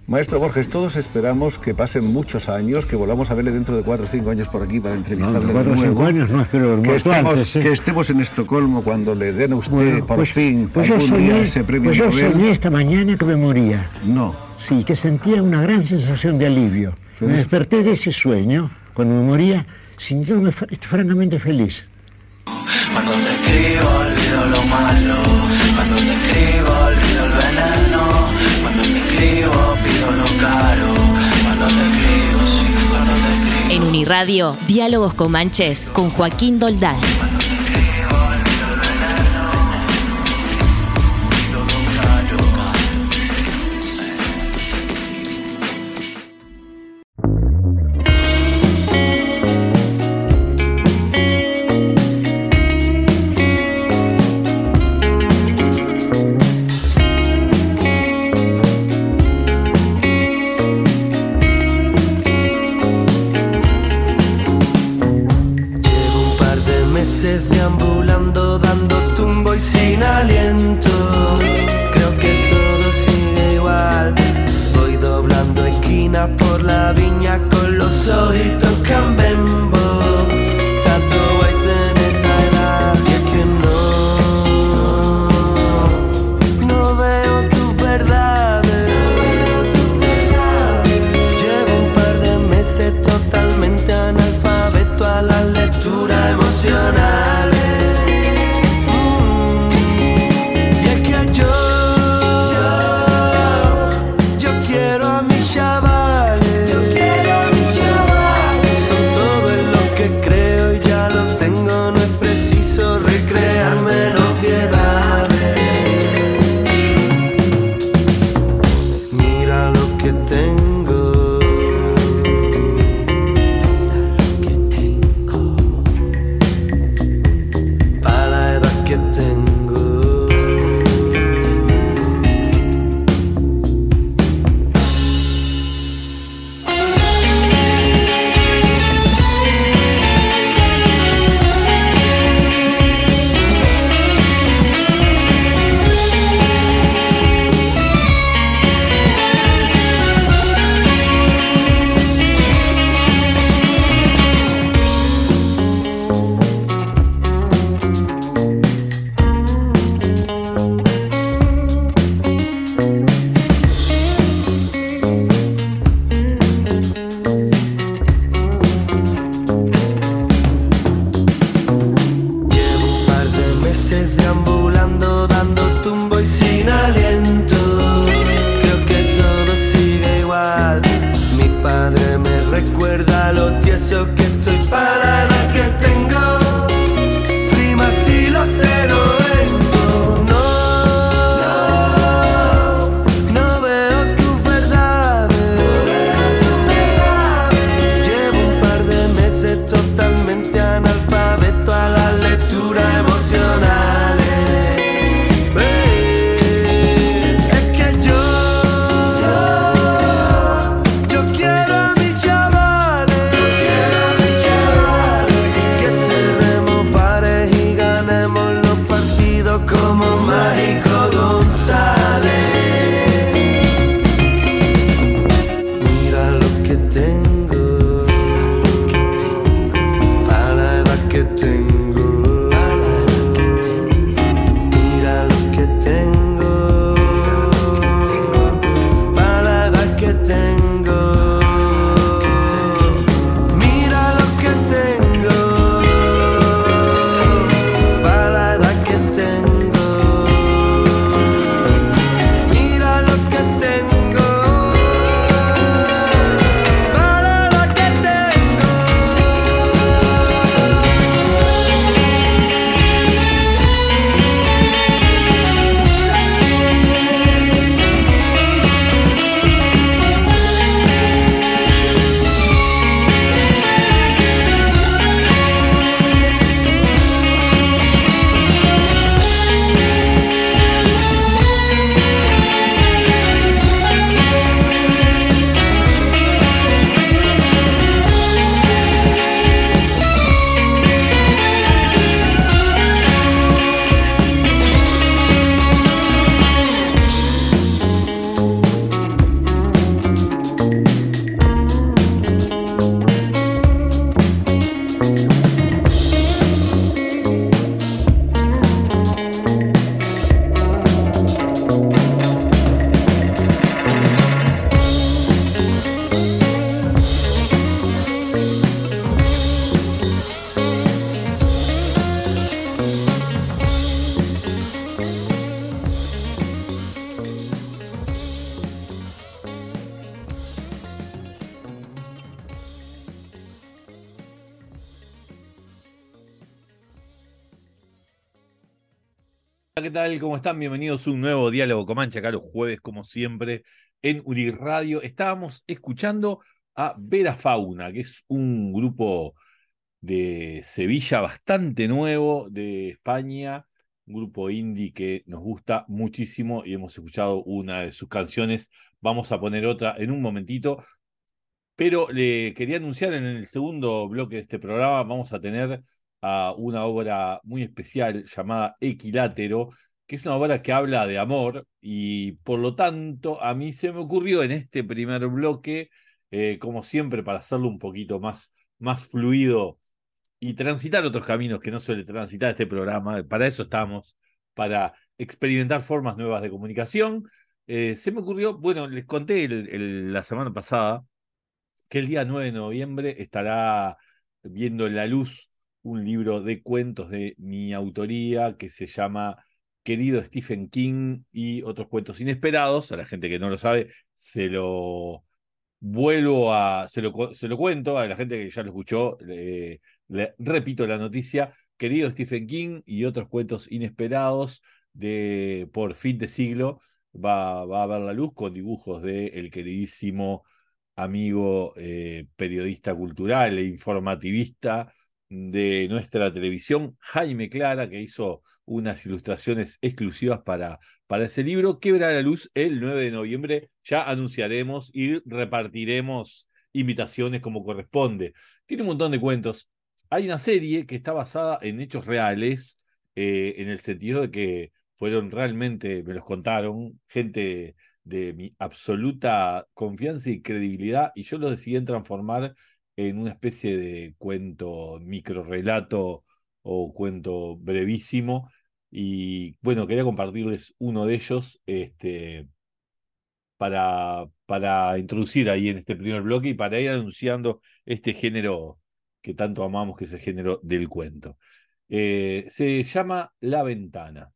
Maestro Borges, todos esperamos que pasen muchos años, que volvamos a verle dentro de 4 o 5 años por aquí para entrevistarle de 4 o 5 años no es que lo que estemos en Estocolmo cuando le den a usted por fin algún día ese premio Pues yo Nobel. soñé esta mañana que me moría. No. Sí, que sentía una gran sensación de alivio. ¿Sí? Me desperté de ese sueño, cuando me moría, sintiéndome francamente feliz. Cuando te escribo olvido lo malo, cuando te escribo olvido el veneno, cuando te escribo pido lo caro, cuando te escribo, sí, cuando te escribo. En Uniradio, Diálogos Comanches con Joaquín Doldán. Deambulando, dando tumbo y sin aliento. Creo que todo sigue igual. Voy doblando esquinas por la viña con los ojitos cambembo. Tanto voy a tener esta edad y es que no veo tus verdades. Llevo un par de meses totalmente analfabeto a la lectura emocional. Yo quiero a mis chavales. Hola, ¿qué tal? ¿Cómo están? Bienvenidos a un nuevo Diálogo Comanche, acá los jueves, como siempre, en Uniradio. Estábamos escuchando a Vera Fauna, que es un grupo de Sevilla bastante nuevo, de España, un grupo indie que nos gusta muchísimo y hemos escuchado una de sus canciones. Vamos a poner otra en un momentito, pero le quería anunciar en el segundo bloque de este programa, vamos a tener a una obra muy especial llamada Equilátero, que es una obra que habla de amor y por lo tanto a mí se me ocurrió en este primer bloque, como siempre, para hacerlo un poquito más fluido y transitar otros caminos que no suele transitar este programa. Para eso estamos, para experimentar formas nuevas de comunicación. Se me ocurrió, bueno, les conté la semana pasada que el día 9 de noviembre estará viendo en la luz un libro de cuentos de mi autoría que se llama Querido Stephen King y otros cuentos inesperados. A la gente que no lo sabe, se lo cuento, a la gente que ya lo escuchó, le repito la noticia: Querido Stephen King y otros cuentos inesperados por fin de siglo, va a ver la luz con dibujos del queridísimo amigo periodista cultural e informativista de nuestra televisión, Jaime Clara, que hizo unas ilustraciones exclusivas para ese libro, que verá la luz el 9 de noviembre. Ya anunciaremos y repartiremos invitaciones como corresponde. Tiene un montón de cuentos. Hay una serie que está basada en hechos reales, en el sentido de que fueron realmente, me los contaron, gente de mi absoluta confianza y credibilidad, y yo lo decidí transformar en una especie de cuento, microrrelato o cuento brevísimo. Y bueno, quería compartirles uno de ellos para introducir ahí en este primer bloque y para ir anunciando este género que tanto amamos, que es el género del cuento. Se llama La Ventana.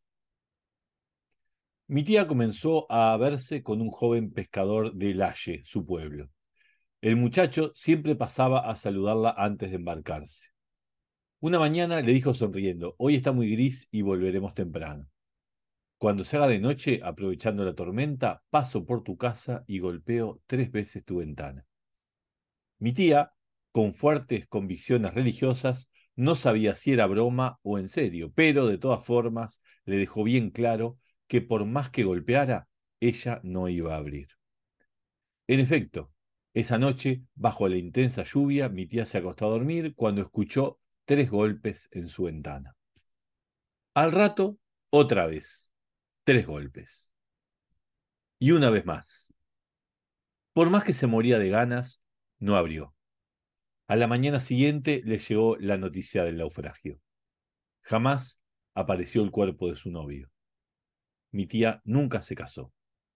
Mi tía comenzó a verse con un joven pescador de Laye, su pueblo. El muchacho siempre pasaba a saludarla antes de embarcarse. Una mañana le dijo sonriendo: hoy está muy gris y volveremos temprano. Cuando se haga de noche, aprovechando la tormenta, paso por tu casa y golpeo 3 veces tu ventana. Mi tía, con fuertes convicciones religiosas, no sabía si era broma o en serio, pero de todas formas le dejó bien claro que por más que golpeara, ella no iba a abrir. En efecto, esa noche, bajo la intensa lluvia, mi tía se acostó a dormir cuando escuchó 3 golpes en su ventana. Al rato, otra vez, 3 golpes. Y una vez más. Por más que se moría de ganas, no abrió. A la mañana siguiente le llegó la noticia del naufragio. Jamás apareció el cuerpo de su novio. Mi tía nunca se casó.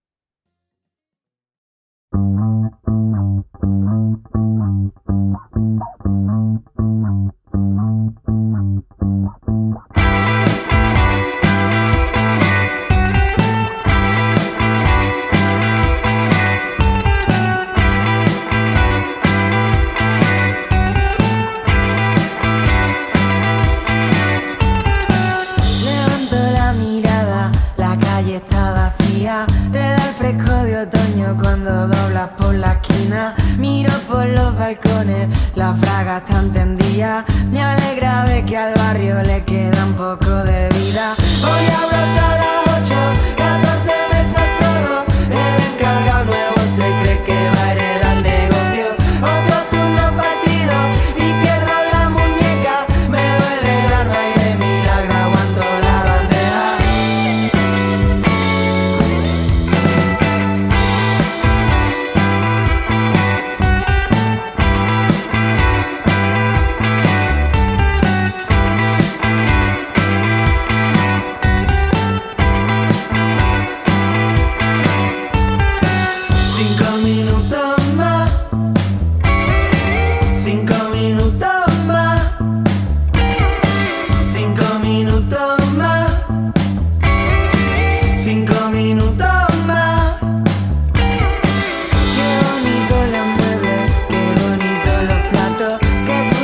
Cuando doblas por la esquina, miro por los balcones, las bragas están tendidas. Me alegra ver que al barrio le queda un poco de vida. Hoy hablo hasta las 8, 14 mesas solo. El encargado nuevo se cree que va a heredar el negocio. Otro turno partido y pierdo la muñeca. Me duele el alma y de milagro aguanto la bandeja.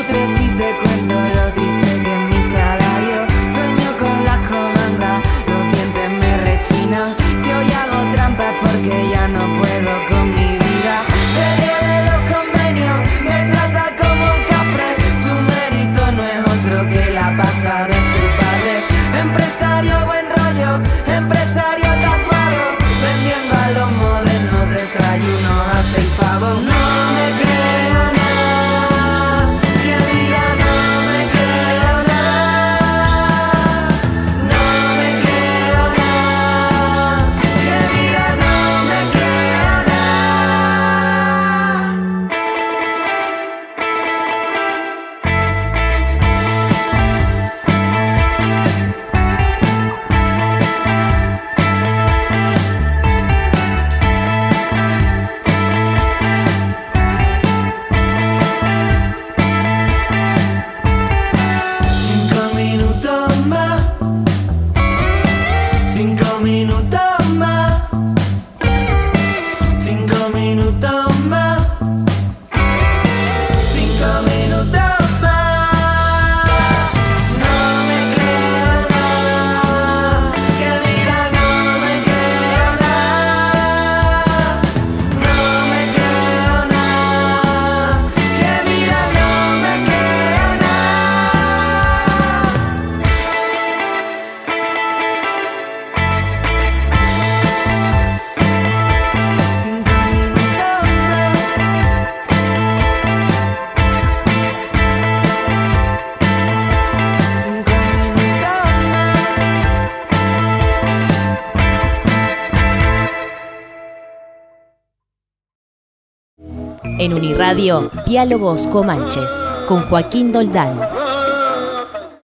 Los uno hace el pavo. No me creo nada, que diga no me creo nada. No me creo nada, que diga no me creo nada. En Uniradio, Diálogos Comanches, con Joaquín Doldán.